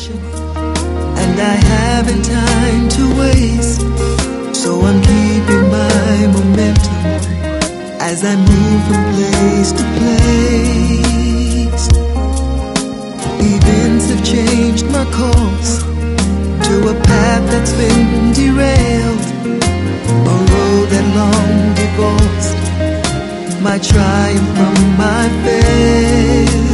destination, and I haven't time to waste. So I'm keeping my momentum as I move from place to place. Events have changed my course to a path that's been derailed, a road that long divorced my triumph from my fail.